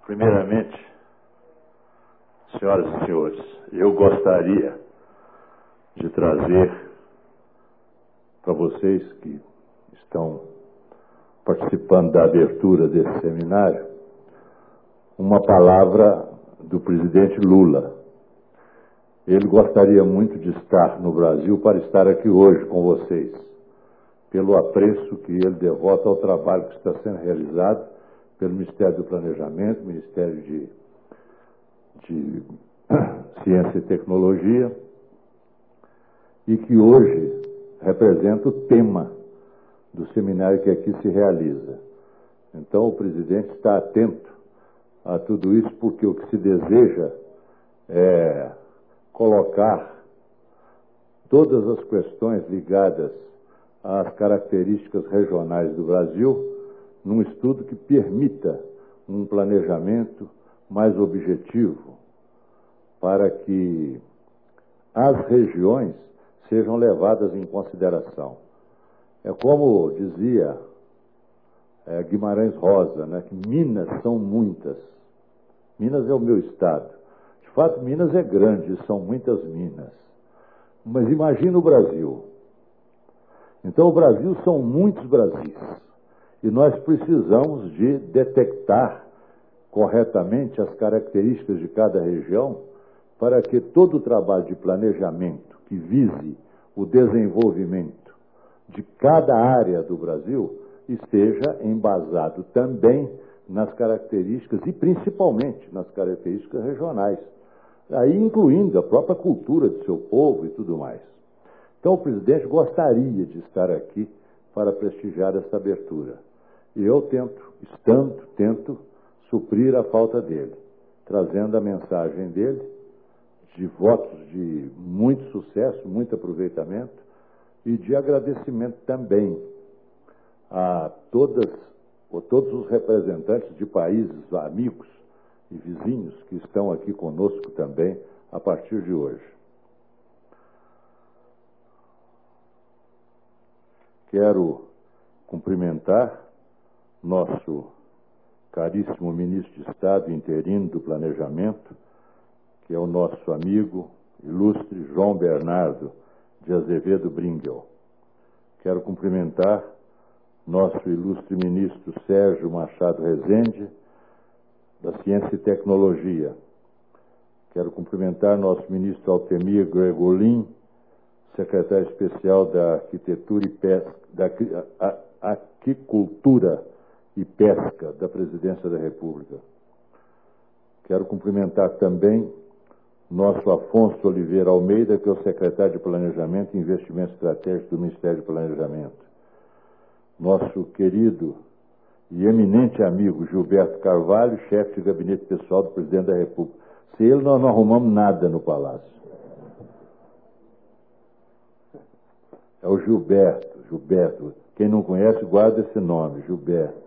Primeiramente, senhoras e senhores, eu gostaria de trazer para vocês que estão participando da abertura desse seminário uma palavra do presidente Lula. Ele gostaria muito de estar no Brasil para estar aqui hoje com vocês, pelo apreço que ele devota ao trabalho que está sendo realizado pelo Ministério do Planejamento, Ministério de Ciência e Tecnologia, e que hoje representa o tema do seminário que aqui se realiza. Então, o presidente está atento a tudo isso, porque o que se deseja é colocar todas as questões ligadas às características regionais do Brasil num estudo que permita um planejamento mais objetivo para que as regiões sejam levadas em consideração. É como dizia Guimarães Rosa, né, que Minas são muitas. Minas é o meu estado. De fato, Minas é grande, são muitas minas. Mas imagina o Brasil. Então, o Brasil são muitos Brasis. E nós precisamos de detectar corretamente as características de cada região para que todo o trabalho de planejamento que vise o desenvolvimento de cada área do Brasil esteja embasado também nas características e principalmente nas características regionais, aí incluindo a própria cultura do seu povo e tudo mais. Então o presidente gostaria de estar aqui para prestigiar essa abertura. E eu tento suprir a falta dele, trazendo a mensagem dele de votos de muito sucesso, muito aproveitamento e de agradecimento também a todos os representantes de países amigos e vizinhos que estão aqui conosco também a partir de hoje. Quero cumprimentar nosso caríssimo ministro de Estado interino do Planejamento, que é o nosso amigo ilustre João Bernardo de Azevedo Bringel. Quero cumprimentar nosso ilustre ministro Sérgio Machado Rezende, da Ciência e Tecnologia. Quero cumprimentar nosso ministro Altemir Gregolin, secretário especial da Arquitetura e Pesca, da Aquicultura e Pesca da Presidência da República. Quero cumprimentar também nosso Afonso Oliveira Almeida, que é o secretário de Planejamento e Investimento Estratégico do Ministério do Planejamento. Nosso querido e eminente amigo Gilberto Carvalho, chefe de gabinete pessoal do Presidente da República. Sem ele nós não arrumamos nada no Palácio. É o Gilberto. Quem não conhece, guarda esse nome, Gilberto.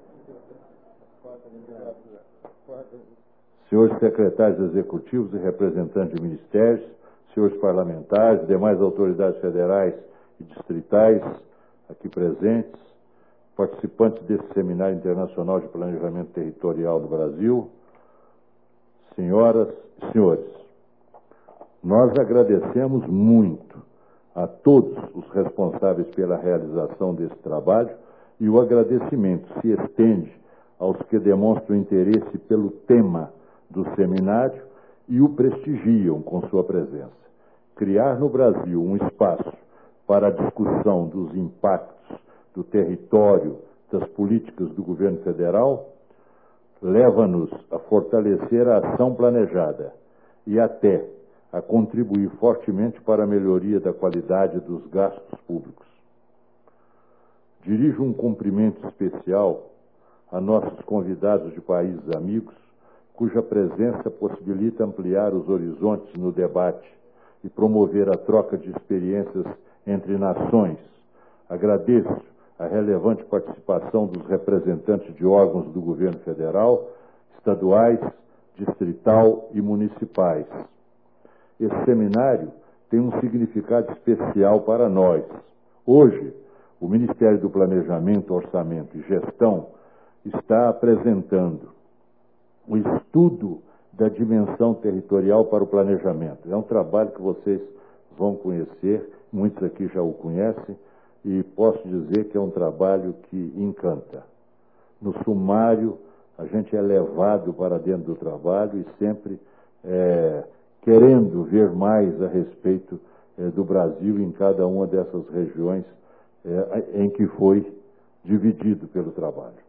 Senhores secretários executivos e representantes de ministérios, senhores parlamentares, demais autoridades federais e distritais aqui presentes, participantes desse Seminário Internacional de Planejamento Territorial do Brasil, senhoras e senhores, nós agradecemos muito a todos os responsáveis pela realização desse trabalho e o agradecimento se estende aos que demonstram interesse pelo tema do seminário e o prestigiam com sua presença. Criar no Brasil um espaço para a discussão dos impactos do território, das políticas do governo federal, leva-nos a fortalecer a ação planejada e até a contribuir fortemente para a melhoria da qualidade dos gastos públicos. Dirijo um cumprimento especial a nossos convidados de países amigos, cuja presença possibilita ampliar os horizontes no debate e promover a troca de experiências entre nações. Agradeço a relevante participação dos representantes de órgãos do governo federal, estaduais, distrital e municipais. Esse seminário tem um significado especial para nós. Hoje, o Ministério do Planejamento, Orçamento e Gestão está apresentando o estudo da dimensão territorial para o planejamento. É um trabalho que vocês vão conhecer, muitos aqui já o conhecem, e posso dizer que é um trabalho que encanta. No sumário, a gente é levado para dentro do trabalho e sempre querendo ver mais a respeito do Brasil em cada uma dessas regiões em que foi dividido pelo trabalho.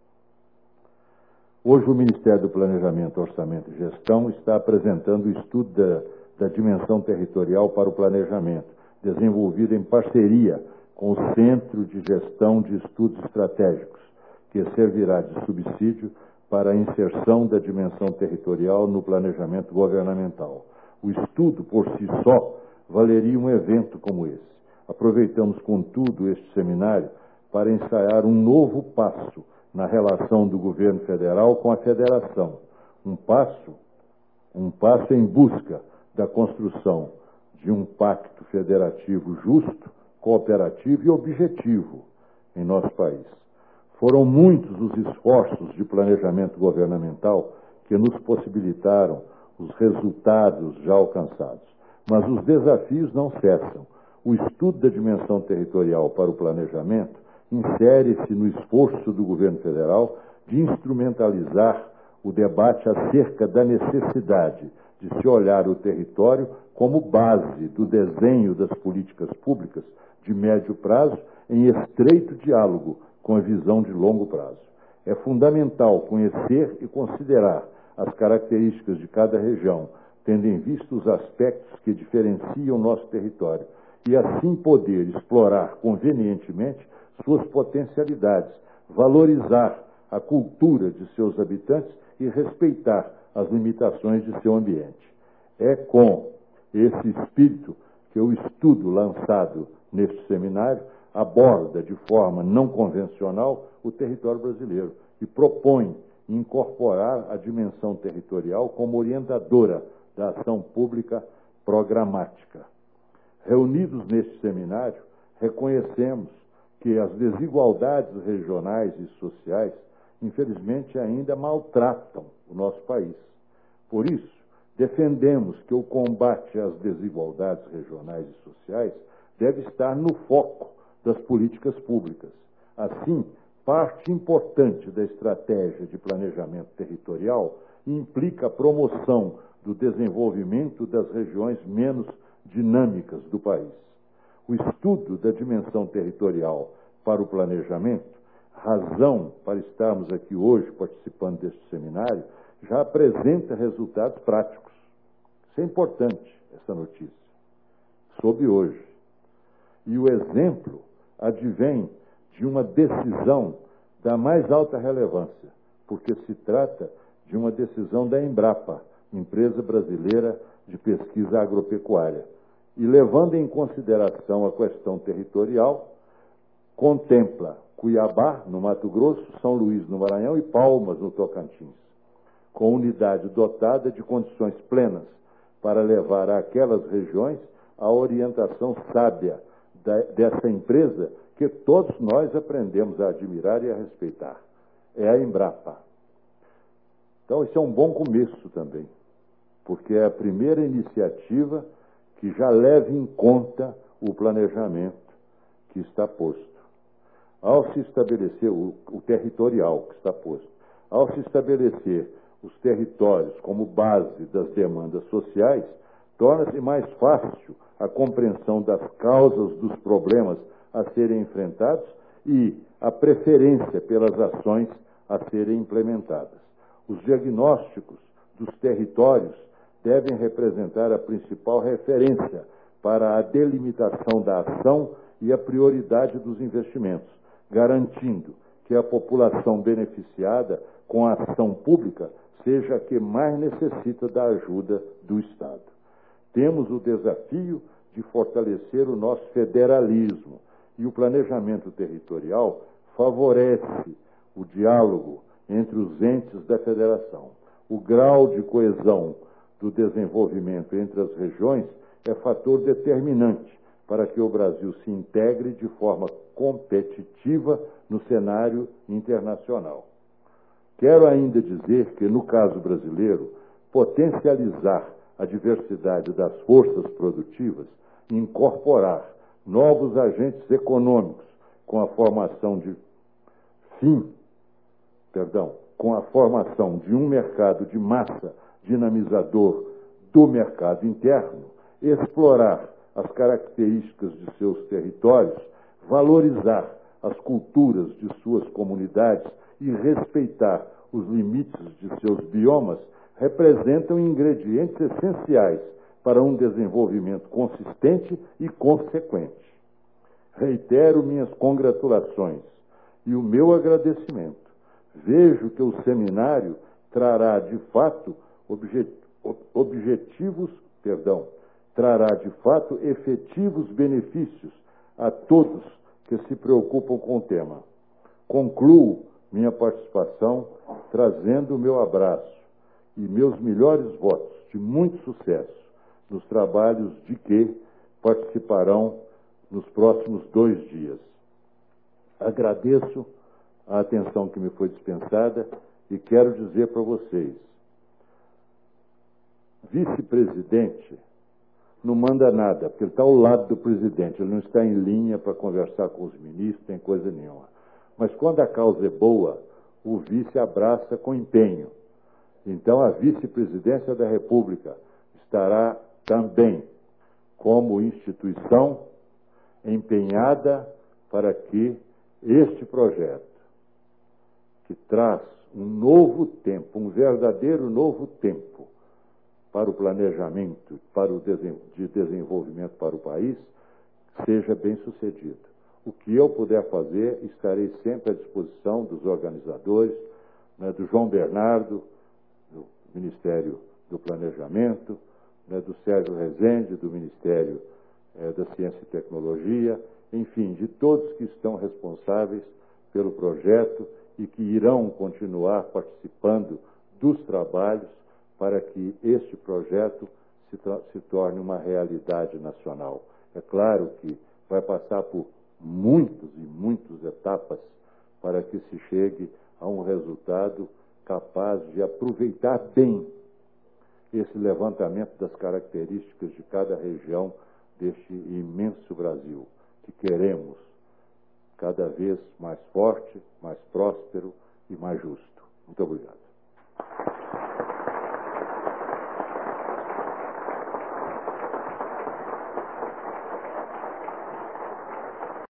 Hoje o Ministério do Planejamento, Orçamento e Gestão está apresentando o estudo da dimensão territorial para o planejamento, desenvolvido em parceria com o Centro de Gestão de Estudos Estratégicos, que servirá de subsídio para a inserção da dimensão territorial no planejamento governamental. O estudo, por si só, valeria um evento como esse. Aproveitamos, contudo, este seminário para ensaiar um novo passo na relação do governo federal com a federação. Um passo em busca da construção de um pacto federativo justo, cooperativo e objetivo em nosso país. Foram muitos os esforços de planejamento governamental que nos possibilitaram os resultados já alcançados. Mas os desafios não cessam. O estudo da dimensão territorial para o planejamento insere-se no esforço do governo federal de instrumentalizar o debate acerca da necessidade de se olhar o território como base do desenho das políticas públicas de médio prazo em estreito diálogo com a visão de longo prazo. É fundamental conhecer e considerar as características de cada região, tendo em vista os aspectos que diferenciam nosso território, e assim poder explorar convenientemente suas potencialidades, valorizar a cultura de seus habitantes e respeitar as limitações de seu ambiente. É com esse espírito que o estudo lançado neste seminário aborda de forma não convencional o território brasileiro e propõe incorporar a dimensão territorial como orientadora da ação pública programática. Reunidos neste seminário, reconhecemos que as desigualdades regionais e sociais, infelizmente, ainda maltratam o nosso país. Por isso, defendemos que o combate às desigualdades regionais e sociais deve estar no foco das políticas públicas. Assim, parte importante da estratégia de planejamento territorial implica a promoção do desenvolvimento das regiões menos dinâmicas do país. O estudo da dimensão territorial para o planejamento, razão para estarmos aqui hoje participando deste seminário, já apresenta resultados práticos. Isso é importante, essa notícia, soube hoje. E o exemplo advém de uma decisão da mais alta relevância, porque se trata de uma decisão da Embrapa, Empresa Brasileira de Pesquisa Agropecuária, e levando em consideração a questão territorial, contempla Cuiabá, no Mato Grosso, São Luís, no Maranhão, e Palmas, no Tocantins, com unidade dotada de condições plenas para levar àquelas regiões a orientação sábia dessa empresa que todos nós aprendemos a admirar e a respeitar. É a Embrapa. Então, isso é um bom começo também, porque é a primeira iniciativa que já leva em conta o planejamento que está posto. Ao se estabelecer o territorial que está posto, ao se estabelecer os territórios como base das demandas sociais, torna-se mais fácil a compreensão das causas dos problemas a serem enfrentados e a preferência pelas ações a serem implementadas. Os diagnósticos dos territórios devem representar a principal referência para a delimitação da ação e a prioridade dos investimentos, garantindo que a população beneficiada com a ação pública seja a que mais necessita da ajuda do Estado. Temos o desafio de fortalecer o nosso federalismo, e o planejamento territorial favorece o diálogo entre os entes da federação. O grau de coesão do desenvolvimento entre as regiões é fator determinante para que o Brasil se integre de forma competitiva no cenário internacional. Quero ainda dizer que, no caso brasileiro, potencializar a diversidade das forças produtivas e incorporar novos agentes econômicos com a formação de um mercado de massa dinamizador do mercado interno, explorar as características de seus territórios, valorizar as culturas de suas comunidades e respeitar os limites de seus biomas, representam ingredientes essenciais para um desenvolvimento consistente e consequente. Reitero minhas congratulações e o meu agradecimento. Vejo que o seminário trará de fato efetivos benefícios a todos que se preocupam com o tema. Concluo minha participação trazendo o meu abraço e meus melhores votos de muito sucesso nos trabalhos de que participarão nos próximos 2 dias. Agradeço a atenção que me foi dispensada e quero dizer para vocês, vice-presidente não manda nada, porque ele está ao lado do presidente, ele não está em linha para conversar com os ministros, nem coisa nenhuma. Mas quando a causa é boa, o vice abraça com empenho. Então a vice-presidência da República estará também como instituição empenhada para que este projeto, que traz um novo tempo, um verdadeiro novo tempo para o planejamento, de desenvolvimento para o país, seja bem sucedido. O que eu puder fazer, estarei sempre à disposição dos organizadores, né, do João Bernardo, do Ministério do Planejamento, né, do Sérgio Rezende, do Ministério da Ciência e Tecnologia, enfim, de todos que estão responsáveis pelo projeto e que irão continuar participando dos trabalhos para que este projeto se torne uma realidade nacional. É claro que vai passar por muitas etapas para que se chegue a um resultado capaz de aproveitar bem esse levantamento das características de cada região deste imenso Brasil, que queremos cada vez mais forte, mais próspero e mais justo. Muito obrigado.